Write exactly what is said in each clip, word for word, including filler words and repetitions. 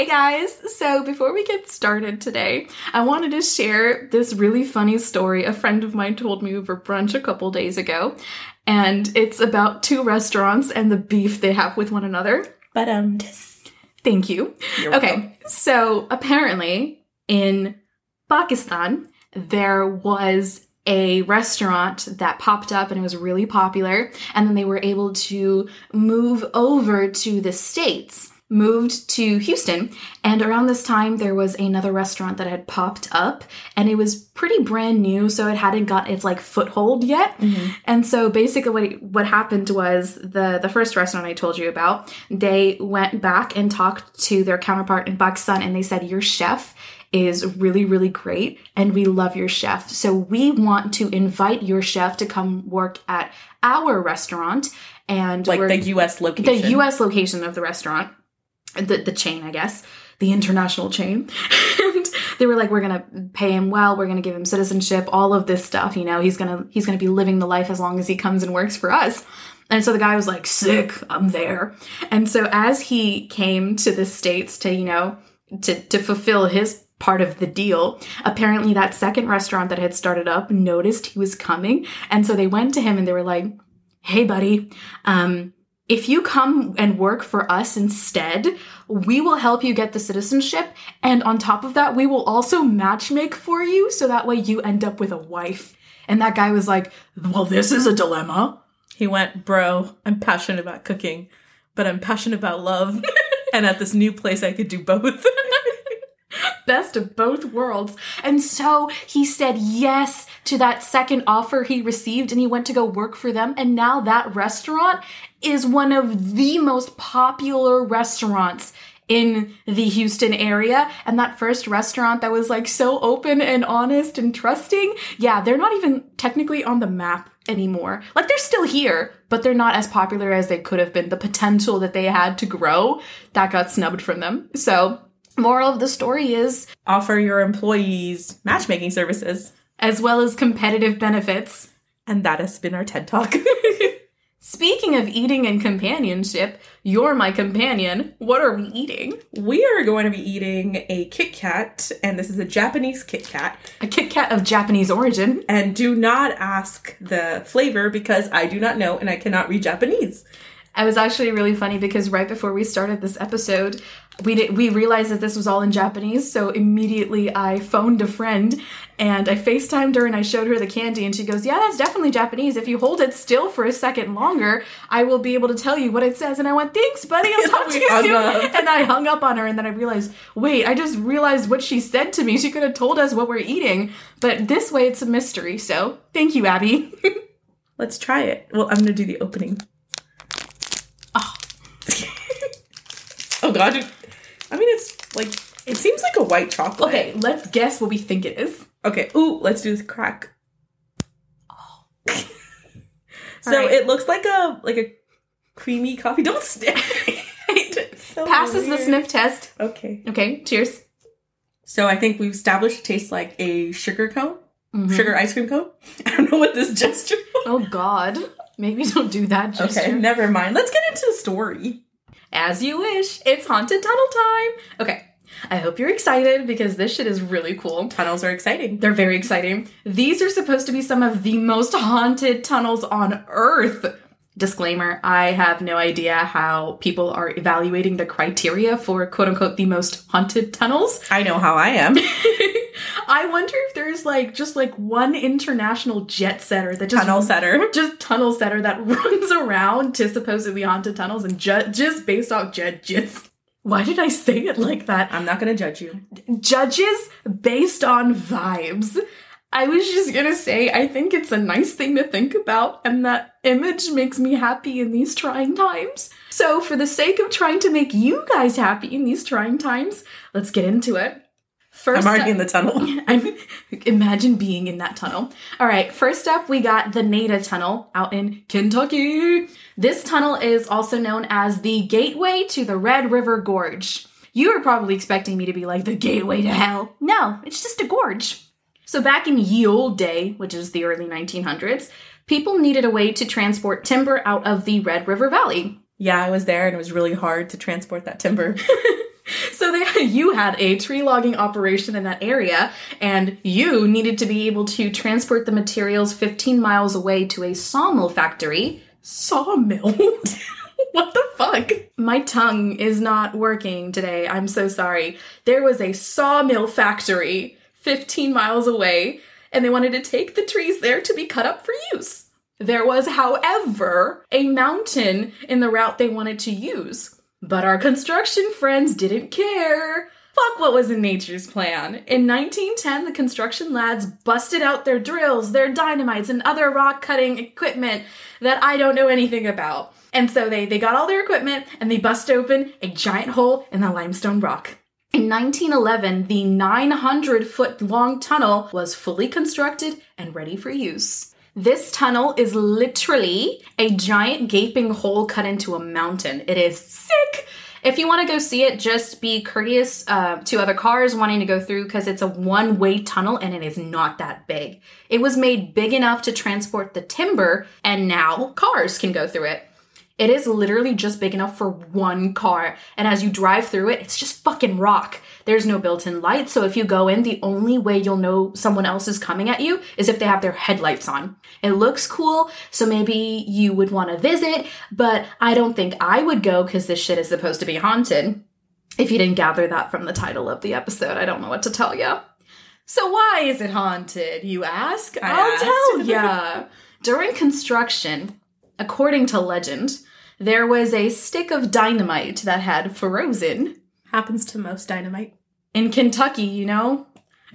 guys! So before we get started today, I wanted to share this really funny story a friend of mine told me over brunch a couple days ago. And it's about two restaurants and the beef they have with one another. But um, Thank you. You're okay, welcome. So apparently in Pakistan, there was a restaurant that popped up and it was really popular. And then they were able to move over to the States, moved to Houston. And around this time, there was another restaurant that had popped up and it was pretty brand new. So it hadn't got its like foothold yet. Mm-hmm. And so basically what, what happened was the, the first restaurant I told you about, they went back and talked to their counterpart in Pakistan and they said, your chef is really, really great, and we love your chef. So we want to invite your chef to come work at our restaurant. And like we're, the U S location. The U S location of the restaurant, the, the chain, I guess, the international chain. And they were like, we're going to pay him well. We're going to give him citizenship, all of this stuff. You know, he's going to, he's going to be living the life as long as he comes and works for us. And so the guy was like, sick, I'm there. And so as he came to the States to, you know, to, to fulfill his part of the deal, apparently that second restaurant that had started up noticed he was coming. And so they went to him and they were like, hey, buddy, um, if you come and work for us instead, we will help you get the citizenship. And on top of that, we will also matchmake for you. So that way you end up with a wife. And that guy was like, well, this is a dilemma. He went, bro, I'm passionate about cooking, but I'm passionate about love. And at this new place, I could do both. Best of both worlds. And so he said yes to that second offer he received and he went to go work for them. And now that restaurant is one of the most popular restaurants in the Houston area. And that first restaurant that was like so open and honest and trusting, yeah, they're not even technically on the map anymore. Like they're still here, but they're not as popular as they could have been. The potential that they had to grow, that got snubbed from them. So moral of the story is offer your employees matchmaking services. As well as competitive benefits. And that has been our TED Talk. Speaking of eating and companionship, you're my companion. What are we eating? We are going to be eating a Kit Kat, and this is a Japanese Kit Kat. A Kit Kat of Japanese origin. And do not ask the flavor because I do not know and I cannot read Japanese. I was actually really funny because right before we started this episode, we did, we realized that this was all in Japanese. So immediately I phoned a friend and I FaceTimed her and I showed her the candy and she goes, yeah, that's definitely Japanese. If you hold it still for a second longer, I will be able to tell you what it says. And I went, thanks, buddy. I'll talk to you soon. Up. And I hung up on her and then I realized, wait, I just realized what she said to me. She could have told us what we're eating. But this way it's a mystery. So thank you, Abby. Let's try it. Well, I'm going to do the opening. Oh. Oh, God. I mean, it's like, it seems like a white chocolate. Okay, let's guess what we think it is. Okay. Ooh, let's do the crack. Oh. So right. It looks like a, like a creamy coffee. Don't sniff. So passes weird. the sniff test. Okay. Okay, cheers. So I think we've established it tastes like a sugar cone. Mm-hmm. Sugar ice cream cone. I don't know what this gesture was. Oh, God. Maybe don't do that gesture. Okay, never mind. Let's get into the story. As you wish. It's Haunted Tunnel time. Okay. I hope you're excited because this shit is really cool. Tunnels are exciting. They're very exciting. These are supposed to be some of the most haunted tunnels on Earth. Disclaimer, I have no idea how people are evaluating the criteria for quote-unquote the most haunted tunnels. I know how I am. I wonder if there's like just like one international jet setter that just tunnel setter, just tunnel setter that runs around to supposedly haunted tunnels and ju- just based off judges. Why did I say it like that? I'm not going to judge you. Judges based on vibes. I was just gonna say, I think it's a nice thing to think about, and that image makes me happy in these trying times. So for the sake of trying to make you guys happy in these trying times, let's get into it. First I'm already up, in the tunnel. I'm, imagine being in that tunnel. All right, first up, we got the Nada Tunnel out in Kentucky. This tunnel is also known as the gateway to the Red River Gorge. You were probably expecting me to be like, the gateway to hell. No, it's just a gorge. So back in ye olde day, which is the early nineteen hundreds, people needed a way to transport timber out of the Red River Valley. Yeah, I was there and it was really hard to transport that timber. So they, you had a tree logging operation in that area, and you needed to be able to transport the materials fifteen miles away to a sawmill factory. Sawmill? What the fuck? My tongue is not working today. I'm so sorry. There was a sawmill factory fifteen miles away, and they wanted to take the trees there to be cut up for use. There was, however, a mountain in the route they wanted to use. But our construction friends didn't care. Fuck what was in nature's plan. In nineteen ten, the construction lads busted out their drills, their dynamites, and other rock-cutting equipment that I don't know anything about. And so they, they got all their equipment, and they bust open a giant hole in the limestone rock. In nineteen eleven, the nine hundred foot long tunnel was fully constructed and ready for use. This tunnel is literally a giant gaping hole cut into a mountain. It is sick. If you want to go see it, just be courteous uh, to other cars wanting to go through because it's a one-way tunnel and it is not that big. It was made big enough to transport the timber, and now cars can go through it. It is literally just big enough for one car. And as you drive through it, it's just fucking rock. There's no built-in light. So if you go in, the only way you'll know someone else is coming at you is if they have their headlights on. It looks cool. So maybe you would want to visit, but I don't think I would go because this shit is supposed to be haunted. If you didn't gather that from the title of the episode, I don't know what to tell you. So why is it haunted, you ask? I I'll asked. tell ya. During construction, according to legend, there was a stick of dynamite that had frozen. Happens to most dynamite. In Kentucky, you know?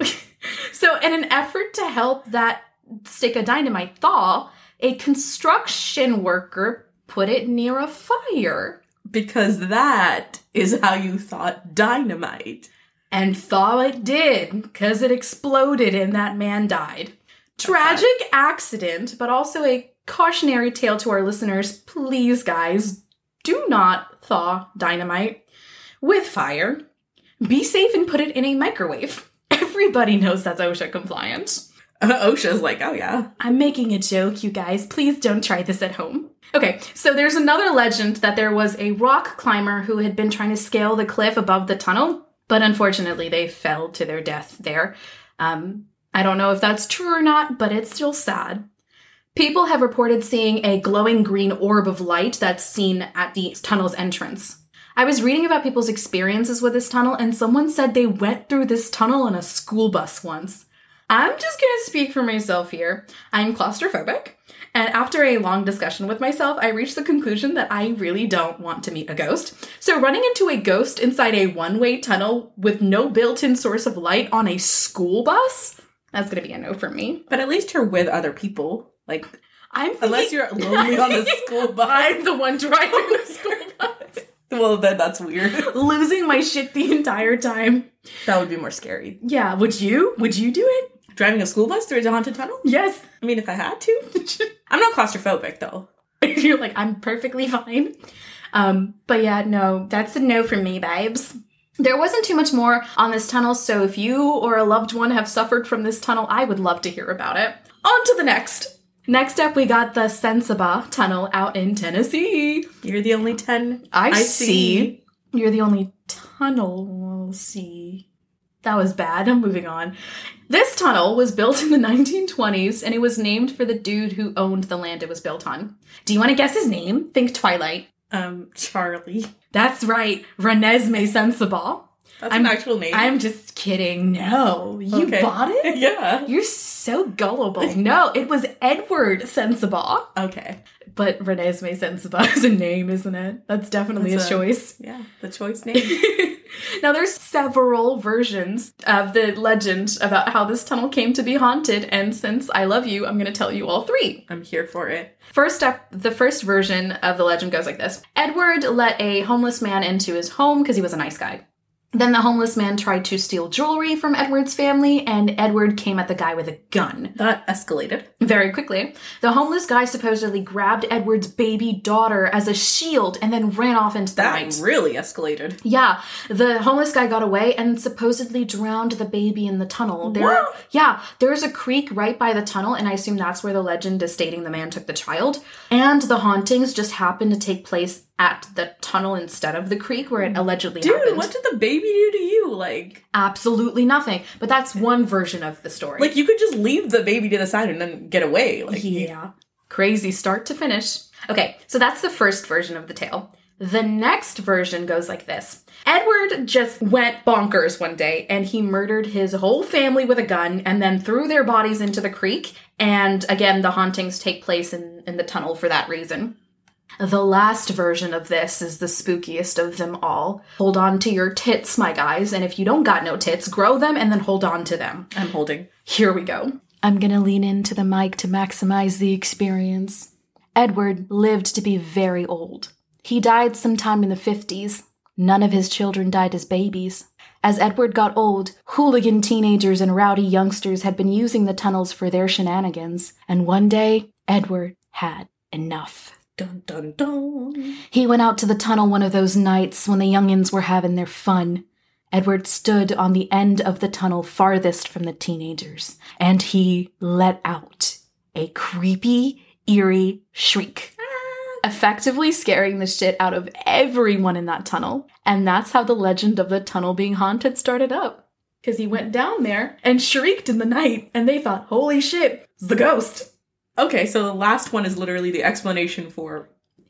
So in an effort to help that stick of dynamite thaw, a construction worker put it near a fire. Because that is how you thought dynamite. And thaw it did, because it exploded and that man died. Tragic Okay. accident, but also a cautionary tale to our listeners. Please, guys, do not thaw dynamite with fire. Be safe and put it in a microwave. Everybody knows that's OSHA compliant. Uh, OSHA's like, oh yeah. I'm making a joke, you guys. Please don't try this at home. Okay, so there's another legend that there was a rock climber who had been trying to scale the cliff above the tunnel, but unfortunately they fell to their death there. Um, I don't know if that's true or not, but it's still sad. People have reported seeing a glowing green orb of light that's seen at the tunnel's entrance. I was reading about people's experiences with this tunnel, and someone said they went through this tunnel on a school bus once. I'm just gonna speak for myself here. I'm claustrophobic, and after a long discussion with myself, I reached the conclusion that I really don't want to meet a ghost. So running into a ghost inside a one-way tunnel with no built-in source of light on a school bus? That's gonna be a no for me. But at least you're with other people. Like, I'm thinking, unless you're lonely on the school bus. I'm the one driving the school bus. Well, then that's weird. Losing my shit the entire time. That would be more scary. Yeah, would you? Would you do it? Driving a school bus through a haunted tunnel? Yes. I mean, if I had to. I'm not claustrophobic, though. You're like, I'm perfectly fine. Um, but yeah, no, that's a no for me, babes. There wasn't too much more on this tunnel, so if you or a loved one have suffered from this tunnel, I would love to hear about it. On to the next. Next up, we got the Sensaba Tunnel out in Tennessee. You're the only ten I, I see. see. You're the only tunnel we'll see. That was bad. I'm moving on. This tunnel was built in the nineteen twenties, and it was named for the dude who owned the land it was built on. Do you want to guess his name? Think Twilight. Um, Charlie. That's right. Renesmee Sensabaugh. That's I'm, an actual name. I'm just kidding. No. You Okay. bought it? Yeah. You're so gullible. No, it was Edward Sensabaugh. Okay. But Renesmee Sensabaugh is a name, isn't it? That's definitely That's a a- choice. Yeah, the choice name. Now, there's several versions of the legend about how this tunnel came to be haunted, and since I love you, I'm going to tell you all three. I'm here for it. First up, the first version of the legend goes like this. Edward let a homeless man into his home because he was a nice guy. Then the homeless man tried to steal jewelry from Edward's family, and Edward came at the guy with a gun. That escalated. Very quickly, the homeless guy supposedly grabbed Edward's baby daughter as a shield and then ran off into the That night. really escalated. Yeah, the homeless guy got away and supposedly drowned the baby in the tunnel. There, What? Yeah, there's a creek right by the tunnel, and I assume that's where the legend is stating the man took the child. And the hauntings just happened to take place at the tunnel instead of the creek where it allegedly Dude, happened. what did the baby do to you? Like, absolutely nothing. But that's one version of the story. like you could just leave the baby to the side and then get away. Like, yeah. Crazy start to finish. Okay, so that's the first version of the tale. The next version goes like this. Edward just went bonkers one day and he murdered his whole family with a gun and then threw their bodies into the creek. And again, the hauntings take place in, in the tunnel for that reason. The last version of this is the spookiest of them all. Hold on to your tits, my guys, and if you don't got no tits, grow them and then hold on to them. I'm holding. Here we go. I'm gonna lean into the mic to maximize the experience. Edward lived to be very old. He died sometime in the fifties. None of his children died as babies. As Edward got old, hooligan teenagers and rowdy youngsters had been using the tunnels for their shenanigans, and one day, Edward had enough. Dun, dun, dun. He went out to the tunnel one of those nights when the youngins were having their fun. Edward stood on the end of the tunnel farthest from the teenagers, and he let out a creepy, eerie shriek, effectively scaring the shit out of everyone in that tunnel. And that's how the legend of the tunnel being haunted started up. Because he went down there and shrieked in the night, and they thought, holy shit, it's the ghost. Okay, so the last one is literally the explanation for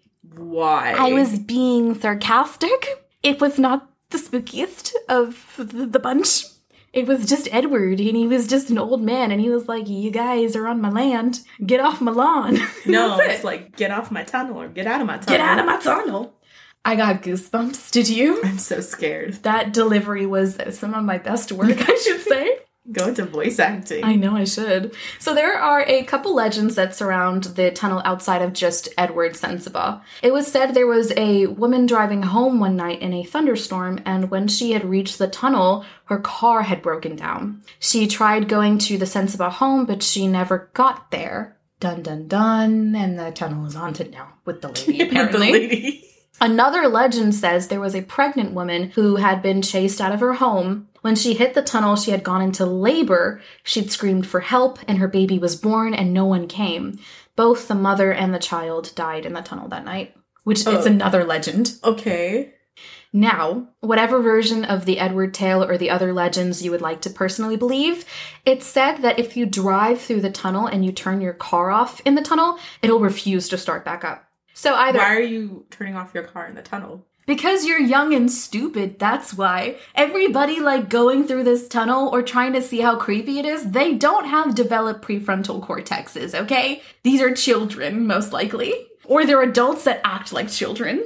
why. I was being sarcastic. It was not the spookiest of the, the bunch. It was just Edward, and he was just an old man, and he was like, you guys are on my land. Get off my lawn. No, That's it's like, get off my tunnel or get out of my tunnel. Get out of my tunnel. I got goosebumps. Did you? I'm so scared. That delivery was some of my best work, I should say. Go into voice acting. I know I should. So there are a couple legends that surround the tunnel outside of just Edward Sensiba. It was said there was a woman driving home one night in a thunderstorm, and when she had reached the tunnel, her car had broken down. She tried going to the Sensiba home, but she never got there. Dun dun dun, and the tunnel is haunted now with the lady, apparently. With the lady. Another legend says there was a pregnant woman who had been chased out of her home. When she hit the tunnel, she had gone into labor. She'd screamed for help, and her baby was born, and no one came. Both the mother and the child died in the tunnel that night, which Oh. is another legend. Okay. Now, whatever version of the Edward tale or the other legends you would like to personally believe, it's said that if you drive through the tunnel and you turn your car off in the tunnel, it'll refuse to start back up. So either... Why are you turning off your car in the tunnel? Because you're young and stupid, that's why. Everybody, like, going through this tunnel or trying to see how creepy it is, they don't have developed prefrontal cortexes, okay? These are children, most likely. Or they're adults that act like children.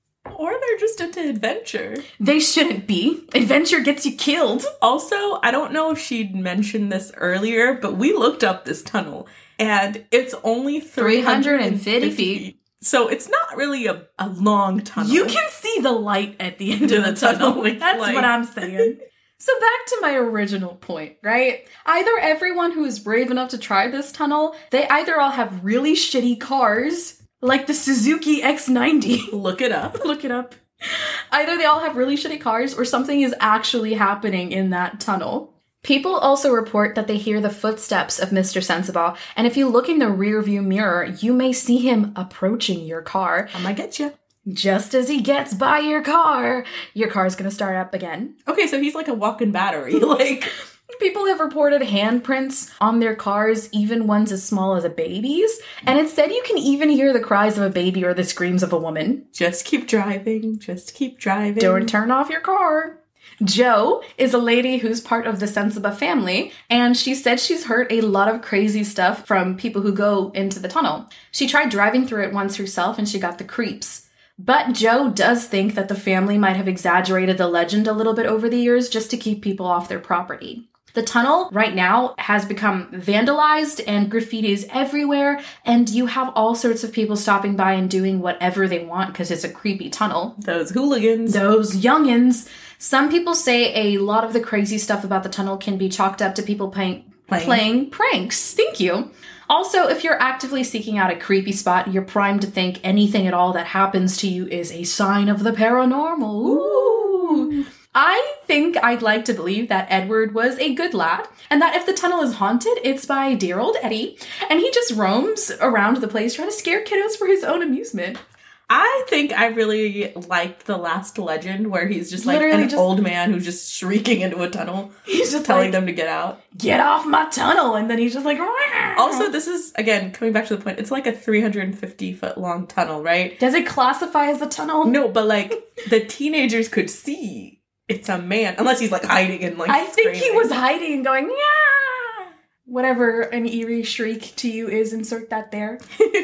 Or they're just into adventure. They shouldn't be. Adventure gets you killed. Also, I don't know if she'd mentioned this earlier, but we looked up this tunnel, and it's only three hundred fifty feet. So it's not really a, a long tunnel. You can see the light at the end of the tunnel. Like, That's like- what I'm saying. So back to my original point, right? Either everyone who is brave enough to try this tunnel, they either all have really shitty cars, like the Suzuki X ninety. Look it up. Look it up. Either they all have really shitty cars or something is actually happening in that tunnel. People also report that they hear the footsteps of Mister Sensiba, and if you look in the rearview mirror, you may see him approaching your car. I might get you. Just as he gets by your car, your car's gonna start up again. Okay, so he's like a walking battery. Like, People have reported handprints on their cars, even ones as small as a baby's, and it said you can even hear the cries of a baby or the screams of a woman. just keep driving. Just keep driving. Don't turn off your car. Jo is a lady who's part of the Sensiba family, and she said she's heard a lot of crazy stuff from people who go into the tunnel. She tried driving through it once herself, and she got the creeps. But Jo does think that the family might have exaggerated the legend a little bit over the years just to keep people off their property. The tunnel right now has become vandalized and graffiti's everywhere, and you have all sorts of people stopping by and doing whatever they want because it's a creepy tunnel. Those hooligans. Those youngins. Some people say a lot of the crazy stuff about the tunnel can be chalked up to people playing, Playing. playing pranks. Thank you. Also, if you're actively seeking out a creepy spot, you're primed to think anything at all that happens to you is a sign of the paranormal. Ooh. I think I'd like to believe that Edward was a good lad, and that if the tunnel is haunted, it's by dear old Eddie, and he just roams around the place trying to scare kiddos for his own amusement. I think I really liked the last legend where he's just like Literally an just- old man who's just shrieking into a tunnel. He's just telling like, them to get out. get off my tunnel. And then he's just like, Rawr. Also, this is, again, coming back to the point, it's like a three hundred fifty foot long tunnel, right? Does it classify as a tunnel? No, but like the teenagers could see it's a man, unless he's like hiding and like I think he screaming. was hiding and going, yeah. Whatever an eerie shriek to you is, insert that there.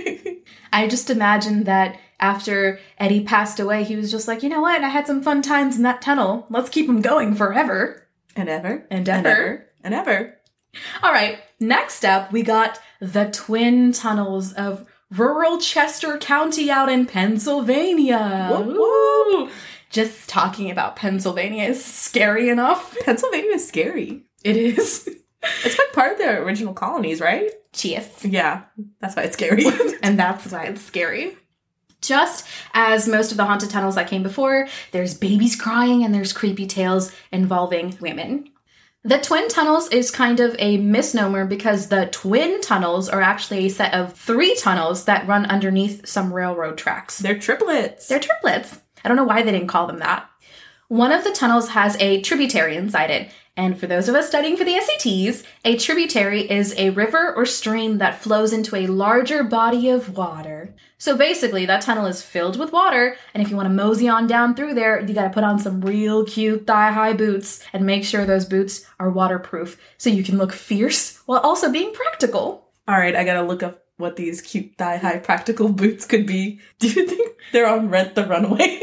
I just imagine that after Eddie passed away, he was just like, you know what? I had some fun times in that tunnel. Let's keep them going forever. And ever. And And ever. ever. And ever. All right. Next up, we got the twin tunnels of rural Chester County out in Pennsylvania. Woo, woo. Just talking about Pennsylvania is scary enough. Pennsylvania is scary. It is. It's like part of the original colonies, right? Cheers. Yeah, that's why it's scary. And that's why it's scary. Just as most of the haunted tunnels that came before, there's babies crying and there's creepy tales involving women. The twin tunnels is kind of a misnomer because the twin tunnels are actually a set of three tunnels that run underneath some railroad tracks. They're triplets. They're triplets. I don't know why they didn't call them that. One of the tunnels has a tributary inside it. And for those of us studying for the S A Ts, a tributary is a river or stream that flows into a larger body of water. So basically, that tunnel is filled with water, and if you want to mosey on down through there, you gotta put on some real cute thigh-high boots and make sure those boots are waterproof so you can look fierce while also being practical. All right, I gotta look up what these cute thigh-high practical boots could be. Do you think they're on Rent the Runway?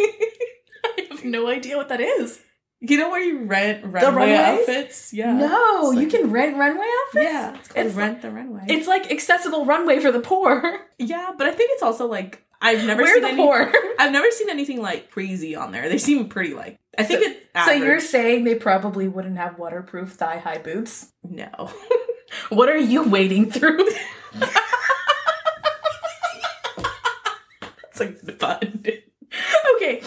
I have no idea what that is. You know where you rent runway runways? outfits? Yeah. No, It's you like- can rent runway outfits? Yeah, it's called It's Rent the Runway. It's like accessible runway for the poor. yeah, but I think it's also like I've never We're seen the any, poor. I've never seen anything like crazy on there. They seem pretty like I think So- it's So average. you're saying they probably wouldn't have waterproof thigh-high boots? no. What are you wading through? It's like fun. Okay.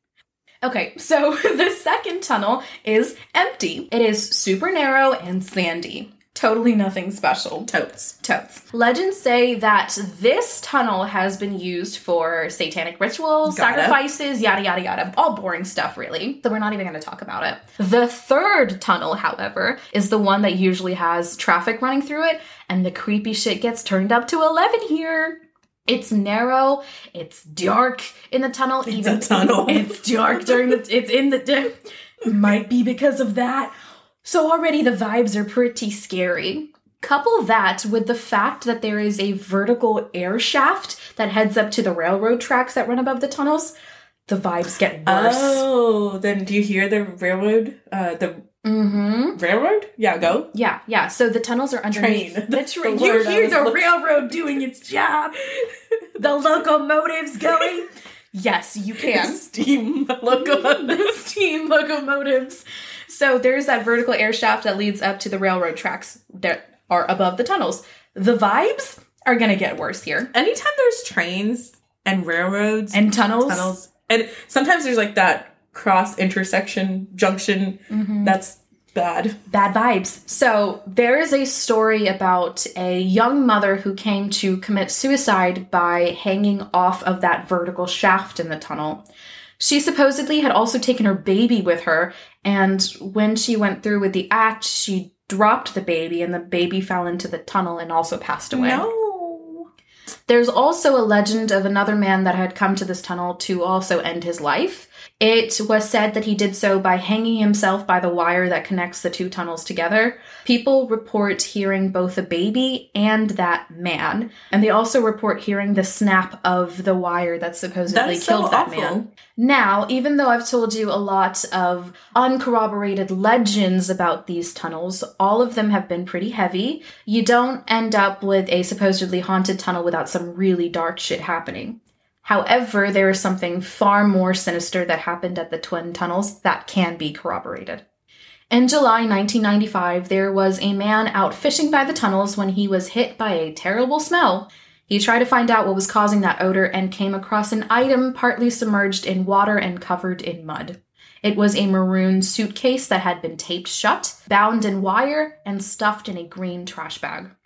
Okay, so the second tunnel is empty. It is super narrow and sandy. Totally nothing special. Totes. Totes. Legends say that this tunnel has been used for satanic rituals, Got it. sacrifices, yada, yada, yada. All boring stuff, really. So we're not even going to talk about it. The third tunnel, however, is the one that usually has traffic running through it, and the creepy shit gets turned up to eleven here. It's narrow. It's dark in the tunnel. It's even a tunnel. It's dark during the. It's in the. Might be because of that. So already the vibes are pretty scary. Couple that with the fact that there is a vertical air shaft that heads up to the railroad tracks that run above the tunnels, the vibes get worse. Oh, then do you hear the railroad? Uh, the Mm-hmm. railroad? Yeah, go. Yeah, yeah. So the tunnels are underneath. Train. The That's train. the You word I hear was the looking- railroad doing its job. The locomotives going. Yes, you can. Steam locomotive. The steam locomotives. So there's that vertical air shaft that leads up to the railroad tracks that are above the tunnels. The vibes are gonna get worse here. Anytime there's trains and railroads And tunnels. tunnels, and sometimes there's like that cross intersection junction, Mm-hmm. that's bad. Bad vibes. So there is a story about a young mother who came to commit suicide by hanging off of that vertical shaft in the tunnel. She supposedly had also taken her baby with her, and when she went through with the act, she dropped the baby, and the baby fell into the tunnel and also passed away. No. There's also a legend of another man that had come to this tunnel to also end his life. It was said that he did so by hanging himself by the wire that connects the two tunnels together. People report hearing both a baby and that man, and they also report hearing the snap of the wire that supposedly That's so killed that awful. man. Now, even though I've told you a lot of uncorroborated legends about these tunnels, all of them have been pretty heavy. You don't end up with a supposedly haunted tunnel without some really dark shit happening. However, there is something far more sinister that happened at the twin tunnels that can be corroborated. In July nineteen ninety-five, there was a man out fishing by the tunnels when he was hit by a terrible smell. He tried to find out what was causing that odor and came across an item partly submerged in water and covered in mud. It was a maroon suitcase that had been taped shut, bound in wire, and stuffed in a green trash bag.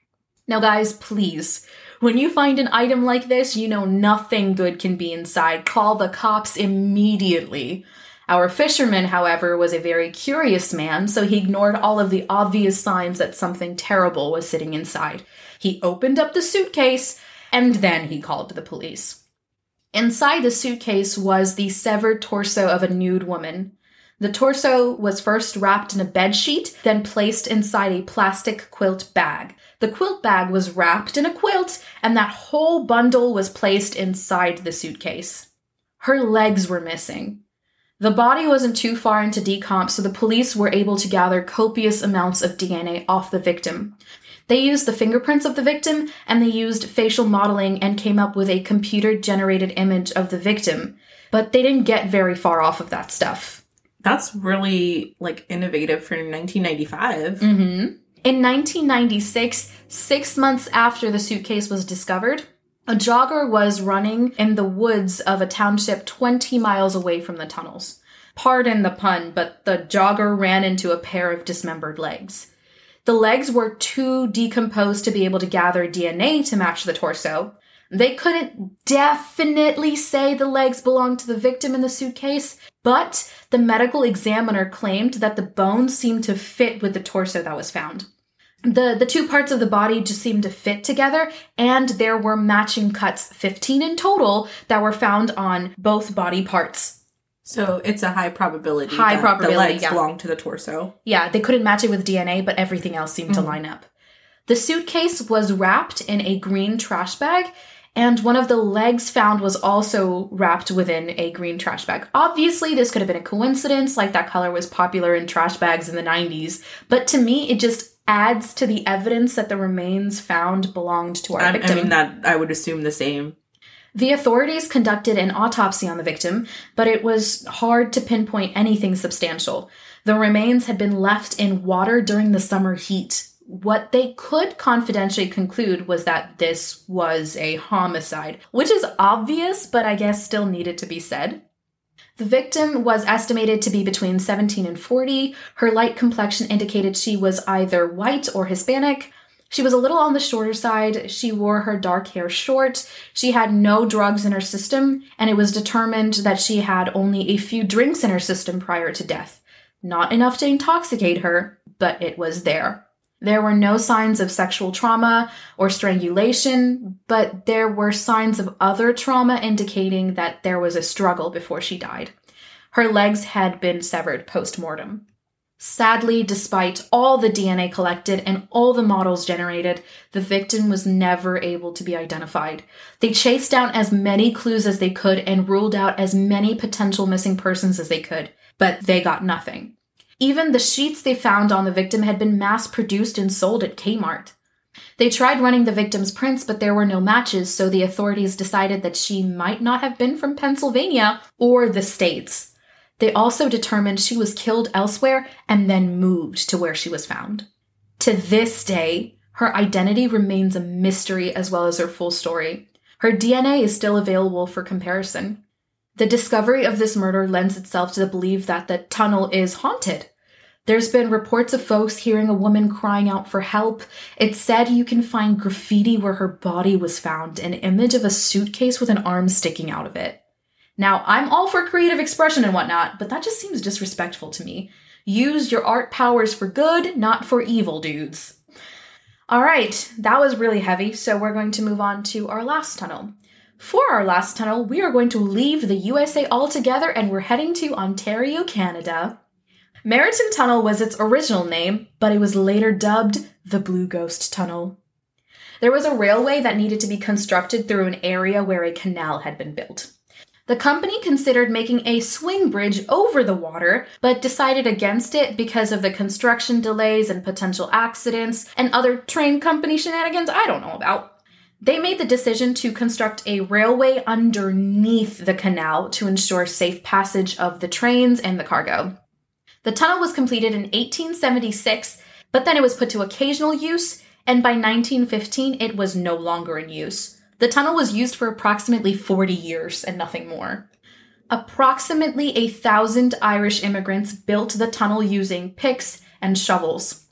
Now, guys, please, when you find an item like this, you know nothing good can be inside. Call the cops immediately. Our fisherman, however, was a very curious man, so he ignored all of the obvious signs that something terrible was sitting inside. He opened up the suitcase, and then he called the police. Inside the suitcase was the severed torso of a nude woman. The torso was first wrapped in a bedsheet, then placed inside a plastic quilt bag. The quilt bag was wrapped in a quilt, and that whole bundle was placed inside the suitcase. Her legs were missing. The body wasn't too far into decomp, so the police were able to gather copious amounts of D N A off the victim. They used the fingerprints of the victim, and they used facial modeling and came up with a computer-generated image of the victim. But they didn't get very far off of that stuff. That's really, like, innovative for nineteen ninety-five. Mm-hmm. In nineteen ninety-six, six months after the suitcase was discovered, a jogger was running in the woods of a township twenty miles away from the tunnels. Pardon the pun, but the jogger ran into a pair of dismembered legs. The legs were too decomposed to be able to gather D N A to match the torso. They couldn't definitely say the legs belonged to the victim in the suitcase, but the medical examiner claimed that the bones seemed to fit with the torso that was found. The, the two parts of the body just seemed to fit together, and there were matching cuts, fifteen in total, that were found on both body parts. So it's a high probability high that probability, the legs yeah. belong to the torso. Yeah, they couldn't match it with D N A, but everything else seemed mm-hmm. to line up. The suitcase was wrapped in a green trash bag, and one of the legs found was also wrapped within a green trash bag. Obviously, this could have been a coincidence, like that color was popular in trash bags in the nineties, but to me, it just adds to the evidence that the remains found belonged to our I, victim. I mean, that I would assume the same. The authorities conducted an autopsy on the victim, but it was hard to pinpoint anything substantial. The remains had been left in water during the summer heat. What they could confidentially conclude was that this was a homicide, which is obvious, but I guess still needed to be said. The victim was estimated to be between seventeen and forty. Her light complexion indicated she was either white or Hispanic. She was a little on the shorter side. She wore her dark hair short. She had no drugs in her system, and it was determined that she had only a few drinks in her system prior to death. Not enough to intoxicate her, but it was there. There were no signs of sexual trauma or strangulation, but there were signs of other trauma indicating that there was a struggle before she died. Her legs had been severed post-mortem. Sadly, despite all the D N A collected and all the models generated, the victim was never able to be identified. They chased down as many clues as they could and ruled out as many potential missing persons as they could, but they got nothing. Even the sheets they found on the victim had been mass-produced and sold at Kmart. They tried running the victim's prints, but there were no matches, so the authorities decided that she might not have been from Pennsylvania or the States. They also determined she was killed elsewhere and then moved to where she was found. To this day, her identity remains a mystery as well as her full story. Her D N A is still available for comparison. The discovery of this murder lends itself to the belief that the tunnel is haunted. There's been reports of folks hearing a woman crying out for help. It's said you can find graffiti where her body was found, an image of a suitcase with an arm sticking out of it. Now, I'm all for creative expression and whatnot, but that just seems disrespectful to me. Use your art powers for good, not for evil, dudes. All right, that was really heavy, so we're going to move on to our last tunnel. For our last tunnel, we are going to leave the U S A altogether and we're heading to Ontario, Canada. Meriton Tunnel was its original name, but it was later dubbed the Blue Ghost Tunnel. There was a railway that needed to be constructed through an area where a canal had been built. The company considered making a swing bridge over the water, but decided against it because of the construction delays and potential accidents and other train company shenanigans I don't know about. They made the decision to construct a railway underneath the canal to ensure safe passage of the trains and the cargo. The tunnel was completed in eighteen seventy-six, but then it was put to occasional use, and by nineteen fifteen it was no longer in use. The tunnel was used for approximately forty years and nothing more. Approximately a thousand Irish immigrants built the tunnel using picks and shovels.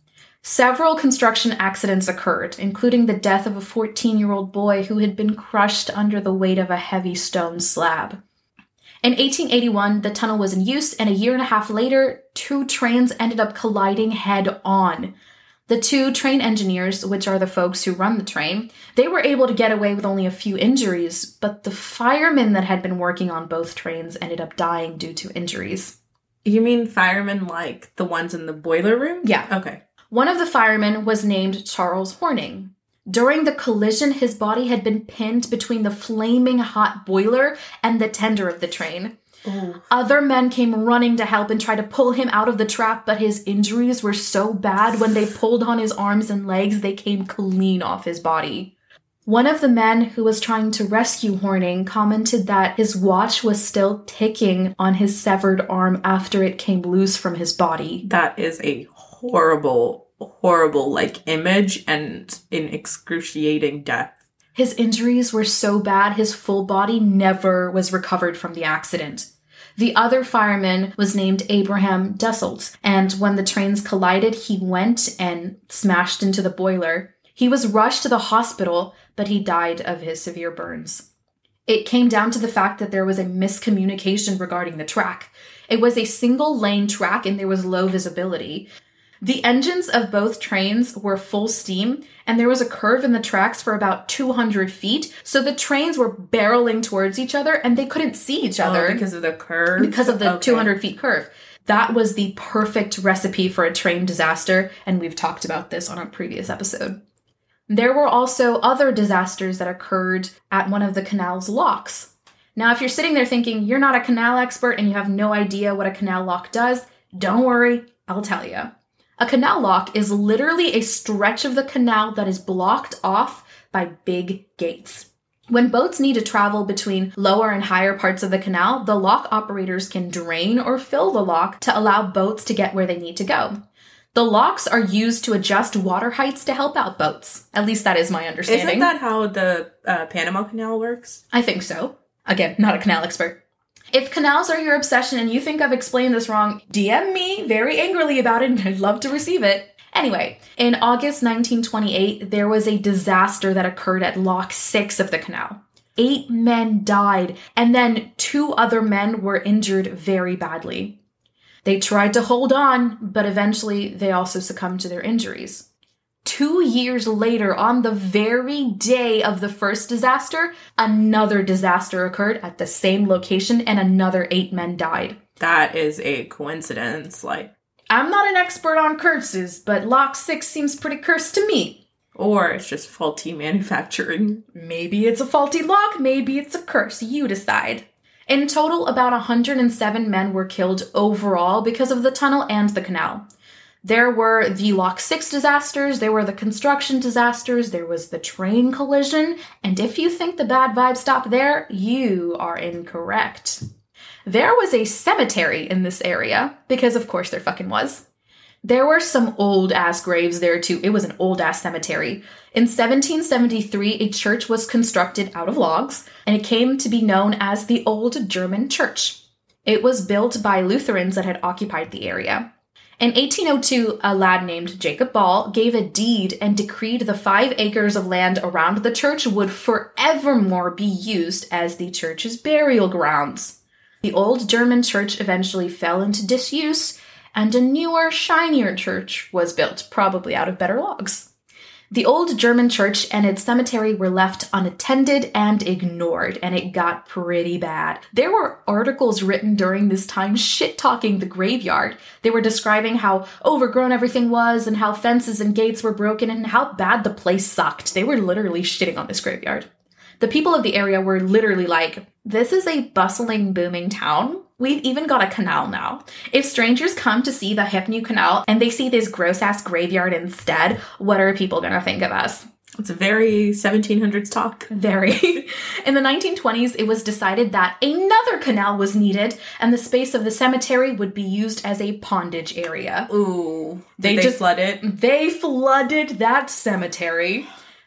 Several construction accidents occurred, including the death of a fourteen-year-old boy who had been crushed under the weight of a heavy stone slab. In eighteen eighty-one, the tunnel was in use, and a year and a half later, two trains ended up colliding head-on. The two train engineers, which are the folks who run the train, they were able to get away with only a few injuries, but the firemen that had been working on both trains ended up dying due to injuries. You mean firemen like the ones in the boiler room? Yeah. Okay. One of the firemen was named Charles Horning. During the collision, his body had been pinned between the flaming hot boiler and the tender of the train. Ooh. Other men came running to help and tried to pull him out of the trap, but his injuries were so bad when they pulled on his arms and legs, they came clean off his body. One of the men who was trying to rescue Horning commented that his watch was still ticking on his severed arm after it came loose from his body. That is a horrible, horrible, like, image and an excruciating death. His injuries were so bad, his full body never was recovered from the accident. The other fireman was named Abraham Dusselt, and when the trains collided, he went and smashed into the boiler. He was rushed to the hospital, but he died of his severe burns. It came down to the fact that there was a miscommunication regarding the track. It was a single-lane track and there was low visibility. The engines of both trains were full steam, and there was a curve in the tracks for about two hundred feet, so the trains were barreling towards each other, and they couldn't see each other. Oh, because of the curve? Because of the okay. two hundred feet curve. That was the perfect recipe for a train disaster, and we've talked about this on a previous episode. There were also other disasters that occurred at one of the canal's locks. Now, if you're sitting there thinking you're not a canal expert and you have no idea what a canal lock does, don't worry, I'll tell you. A canal lock is literally a stretch of the canal that is blocked off by big gates. When boats need to travel between lower and higher parts of the canal, the lock operators can drain or fill the lock to allow boats to get where they need to go. The locks are used to adjust water heights to help out boats. At least that is my understanding. Isn't that how the uh, Panama Canal works? I think so. Again, not a canal expert. If canals are your obsession and you think I've explained this wrong, D M me very angrily about it and I'd love to receive it. Anyway, in August nineteen twenty-eight, there was a disaster that occurred at Lock six of the canal. Eight men died, and then two other men were injured very badly. They tried to hold on, but eventually they also succumbed to their injuries. Two years later, on the very day of the first disaster, another disaster occurred at the same location and another eight men died. That is a coincidence, like... I'm not an expert on curses, but Lock six seems pretty cursed to me. Or it's just faulty manufacturing. Maybe it's a faulty lock, maybe it's a curse. You decide. In total, about one hundred seven men were killed overall because of the tunnel and the canal. There were the Lock six disasters, there were the construction disasters, there was the train collision, and if you think the bad vibes stop there, you are incorrect. There was a cemetery in this area, because of course there fucking was. There were some old-ass graves there too. It was an old-ass cemetery. In seventeen seventy-three, a church was constructed out of logs, and it came to be known as the Old German Church. It was built by Lutherans that had occupied the area. In eighteen oh two, a lad named Jacob Ball gave a deed and decreed the five acres of land around the church would forevermore be used as the church's burial grounds. The Old German Church eventually fell into disuse, and a newer, shinier church was built, probably out of better logs. The Old German Church and its cemetery were left unattended and ignored, and it got pretty bad. There were articles written during this time shit-talking the graveyard. They were describing how overgrown everything was and how fences and gates were broken and how bad the place sucked. They were literally shitting on this graveyard. The people of the area were literally like, this is a bustling, booming town. We've even got a canal now. If strangers come to see the hip new canal and they see this gross-ass graveyard instead, what are people gonna think of us? It's a very seventeen hundreds talk. Very. In the nineteen twenties, it was decided that another canal was needed and the space of the cemetery would be used as a pondage area. Ooh. Did They they, just- flood it? They flooded that cemetery.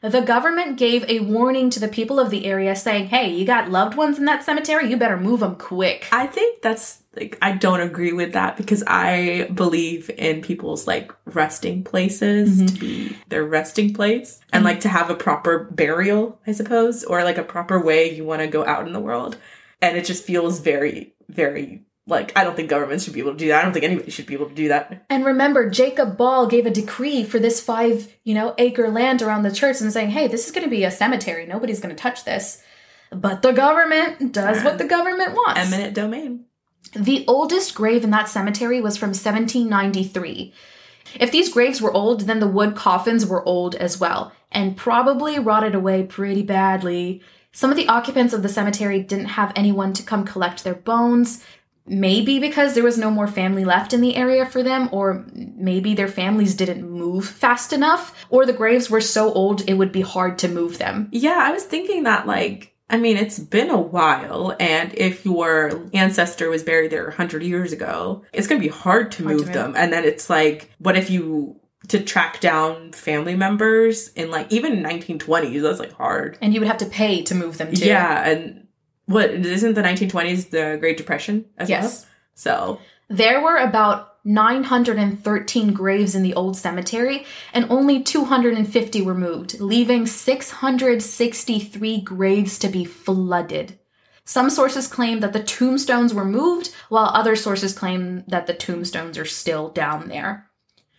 The government gave a warning to the people of the area saying, hey, you got loved ones in that cemetery? You better move them quick. I think that's, like, I don't agree with that because I believe in people's, like, resting places mm-hmm. to be their resting place and, mm-hmm. like, to have a proper burial, I suppose, or, like, a proper way you want to go out in the world. And it just feels very, very... Like, I don't think governments should be able to do that. I don't think anybody should be able to do that. And remember, Jacob Ball gave a decree for this five, you know, acre land around the church and saying, hey, this is going to be a cemetery. Nobody's going to touch this. But the government does what the government wants. Eminent domain. The oldest grave in that cemetery was from seventeen ninety-three. If these graves were old, then the wood coffins were old as well, and probably rotted away pretty badly. Some of the occupants of the cemetery didn't have anyone to come collect their bones. Maybe because there was no more family left in the area for them, or maybe their families didn't move fast enough, or the graves were so old it would be hard to move them. Yeah, I was thinking that, like, I mean, it's been a while, and if your ancestor was buried there one hundred years ago, it's going to be hard to hard move to them. Move. And then it's like, what if you... to track down family members in, like, even nineteen twenties, that's, like, hard. And you would have to pay to move them, too. Yeah, and... What, isn't the nineteen twenties the Great Depression as yes. well? So. There were about nine hundred thirteen graves in the old cemetery, and only two hundred fifty were moved, leaving six hundred sixty-three graves to be flooded. Some sources claim that the tombstones were moved, while other sources claim that the tombstones are still down there.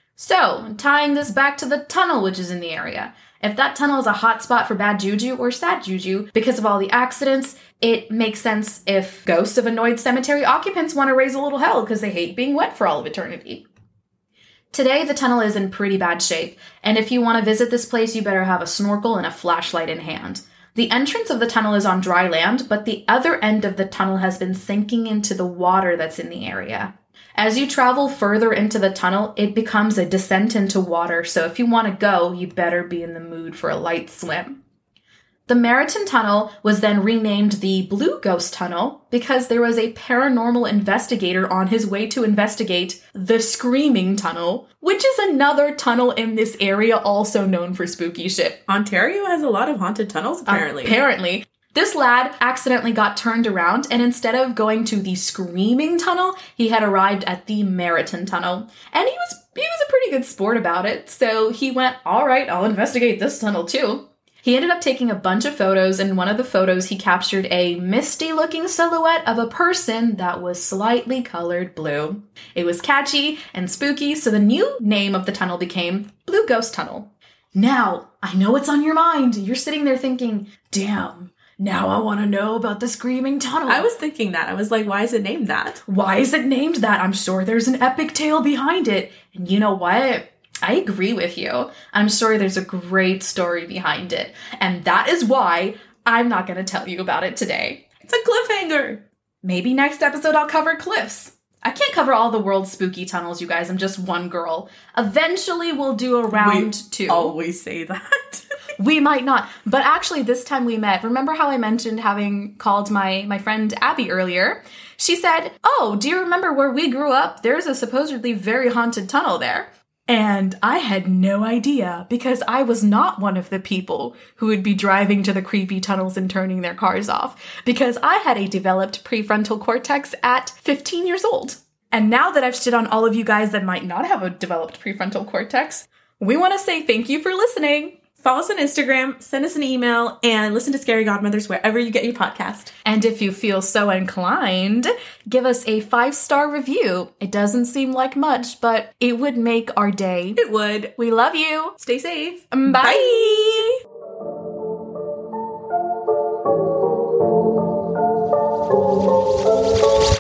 So, tying this back to the tunnel which is in the area. If that tunnel is a hotspot for bad juju or sad juju because of all the accidents, it makes sense if ghosts of annoyed cemetery occupants want to raise a little hell because they hate being wet for all of eternity. Today, the tunnel is in pretty bad shape, and if you want to visit this place, you better have a snorkel and a flashlight in hand. The entrance of the tunnel is on dry land, but the other end of the tunnel has been sinking into the water that's in the area. As you travel further into the tunnel, it becomes a descent into water, so if you want to go, you better be in the mood for a light swim. The Meriton Tunnel was then renamed the Blue Ghost Tunnel because there was a paranormal investigator on his way to investigate the Screaming Tunnel, which is another tunnel in this area also known for spooky shit. Ontario has a lot of haunted tunnels, apparently. Apparently. This lad accidentally got turned around, and instead of going to the Screaming Tunnel, he had arrived at the Meriton Tunnel. And he was he was a pretty good sport about it, so he went, all right, I'll investigate this tunnel too. He ended up taking a bunch of photos, and in one of the photos he captured a misty-looking silhouette of a person that was slightly colored blue. It was catchy and spooky, so the new name of the tunnel became Blue Ghost Tunnel. Now, I know what's on your mind. You're sitting there thinking, damn, now I want to know about the Screaming Tunnel. I was thinking that. I was like, why is it named that? Why is it named that? I'm sure there's an epic tale behind it. And you know what? I agree with you. I'm sure there's a great story behind it. And that is why I'm not going to tell you about it today. It's a cliffhanger. Maybe next episode I'll cover cliffs. I can't cover all the world's spooky tunnels, you guys. I'm just one girl. Eventually we'll do a round we two. always say that. We might not. But actually, this time we met. Remember how I mentioned having called my, my friend Abby earlier? She said, oh, do you remember where we grew up? There's a supposedly very haunted tunnel there. And I had no idea because I was not one of the people who would be driving to the creepy tunnels and turning their cars off because I had a developed prefrontal cortex at fifteen years old. And now that I've shit on all of you guys that might not have a developed prefrontal cortex, we want to say thank you for listening. Follow us on Instagram, send us an email, and listen to Scary Godmothers wherever you get your podcast. And if you feel so inclined, give us a five-star review. It doesn't seem like much, but it would make our day. It would. We love you. Stay safe. Bye. Bye.